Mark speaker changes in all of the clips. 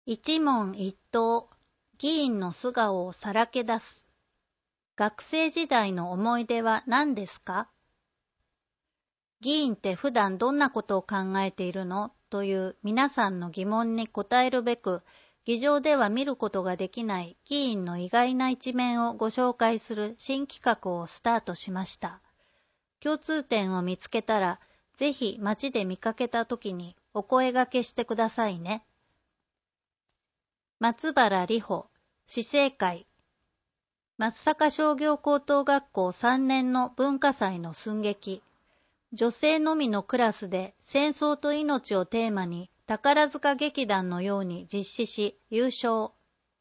Speaker 1: 一問一答、議員の素顔をさらけ出す。学生時代の思い出は何ですか？議員って普段どんなことを考えているの？という皆さんの疑問に答えるべく、議場では見ることができない議員の意外な一面をご紹介する新企画をスタートしました。共通点を見つけたら、ぜひ街で見かけたときにお声掛けしてくださいね。松原里穂、市政会。松阪商業高等学校3年の文化祭の寸劇。女性のみのクラスで戦争と命をテーマに宝塚劇団のように実施し優勝。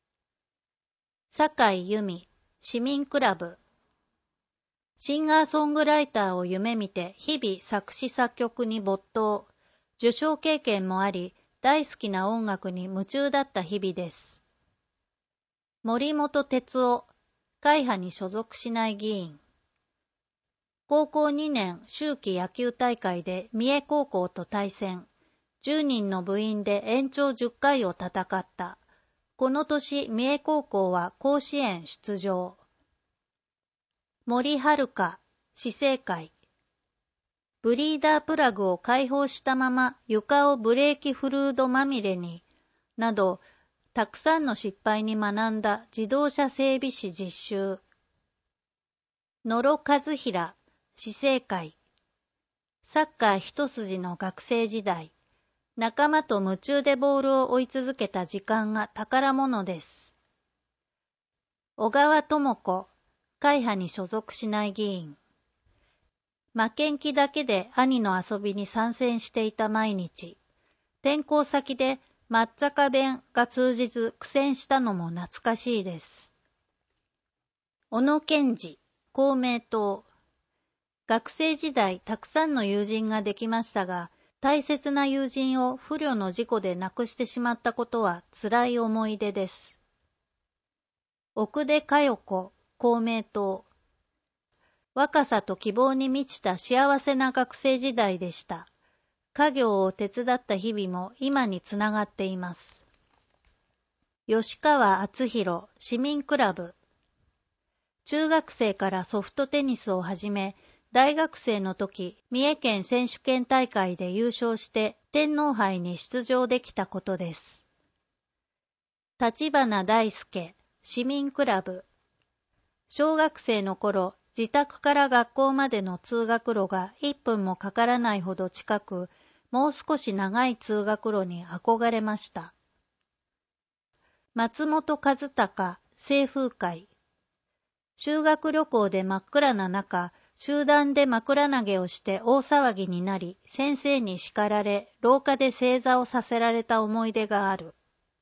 Speaker 1: 酒井由美、市民クラブ。シンガーソングライターを夢見て日々作詞作曲に没頭。受賞経験もあり、大好きな音楽に夢中だった日々です。森本哲夫、会派に所属しない議員。高校2年秋季野球大会で三重高校と対戦。10人の部員で延長10回を戦った。この年、三重高校は甲子園出場。森遥、市政会。ブリーダープラグを開放したまま床をブレーキフルードまみれに、など、たくさんの失敗に学んだ自動車整備士実習。野呂和平、市政会。サッカー一筋の学生時代。仲間と夢中でボールを追い続けた時間が宝物です。小川智子、会派に所属しない議員。負けん気だけで兄の遊びに参戦していた毎日。転校先で松阪弁が通じず苦戦したのも懐かしいです。小野健二、公明党。学生時代たくさんの友人ができましたが、大切な友人を不慮の事故で亡くしてしまったことは辛い思い出です。奥出佳代子、公明党。若さと希望に満ちた幸せな学生時代でした。家業を手伝った日々も今につながっています。吉川敦弘、市民クラブ。中学生からソフトテニスを始め、大学生の時、三重県選手権大会で優勝して天皇杯に出場できたことです。立花大輔、市民クラブ。小学生の頃、自宅から学校までの通学路が1分もかからないほど近く、もう少し長い通学路に憧れました。松本和隆、清風会。修学旅行で真っ暗な中、集団で枕投げをして大騒ぎになり、先生に叱られ、廊下で正座をさせられた思い出がある。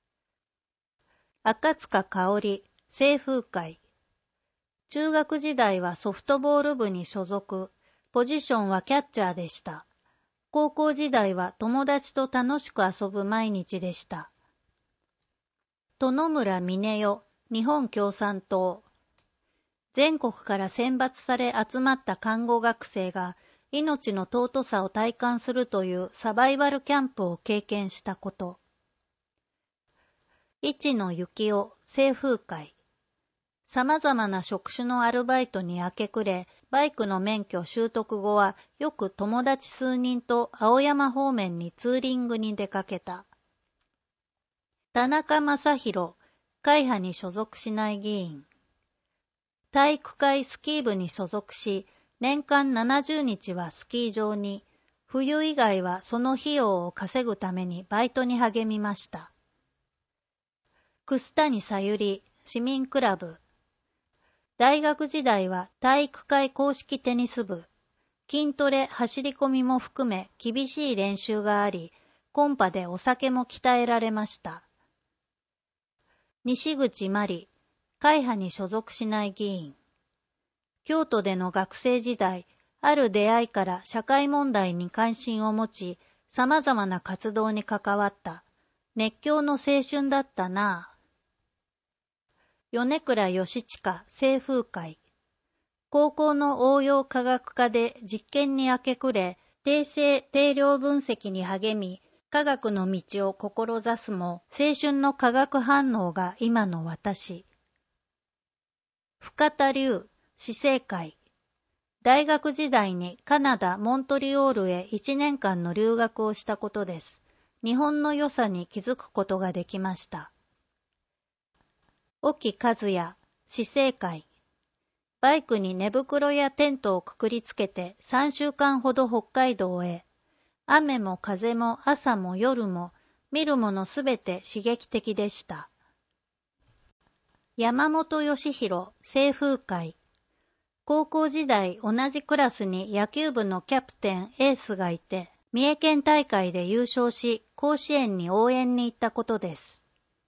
Speaker 1: 赤塚香織、清風会。中学時代はソフトボール部に所属、ポジションはキャッチャーでした。高校時代は友達と楽しく遊ぶ毎日でした。殿村峰代、日本共産党。全国から選抜され集まった看護学生が命の尊さを体感するというサバイバルキャンプを経験したこと。市野幸男、清風会。様々な職種のアルバイトに明け暮れ、バイクの免許習得後はよく友達数人と青山方面にツーリングに出かけた。田中正宏、会派に所属しない議員。体育会スキー部に所属し、年間70日はスキー場に、冬以外はその費用を稼ぐためにバイトに励みました。楠谷さゆり、市民クラブ。大学時代は体育会公式テニス部。筋トレ、走り込みも含め厳しい練習があり、コンパでお酒も鍛えられました。西口真理、会派に所属しない議員。京都での学生時代、ある出会いから社会問題に関心を持ち、様々な活動に関わった。熱狂の青春だったなぁ。米倉義親、清風会。高校の応用科学科で実験に明け暮れ、定性定量分析に励み、 科学の道を志すも、青春の化学反応が今の私。深田龍、死生会。大学時代にカナダ・モントリオールへ1年間の留学をしたことです。日本の良さに気づくことができました。沖和也、死生会。バイクに寝袋やテントをくくりつけて3週間ほど北海道へ。雨も風も朝も夜も見るものすべて刺激的でした。山本義弘、清風会。高校時代同じクラスに野球部のキャプテンエースがいて、三重県大会で優勝し、甲子園に応援に行ったことです。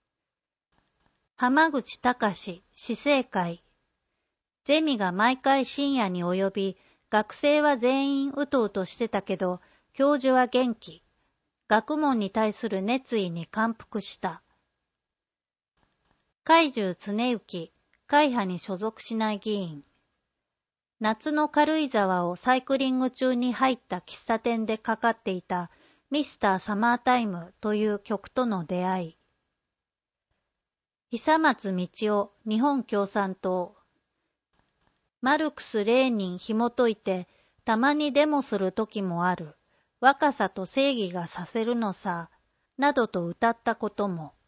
Speaker 1: 浜口隆、死生会。ゼミが毎回深夜に及び、学生は全員うとうとしてたけど、教授は元気。学問に対する熱意に感服した。海中常幸、会派に所属しない議員。夏の軽井沢をサイクリング中に入った喫茶店でかかっていたミスターサマータイムという曲との出会い。久松道夫、日本共産党。マルクス・レーニン紐解いて、たまにデモする時もある。若さと正義がさせるのさ、などと歌ったことも。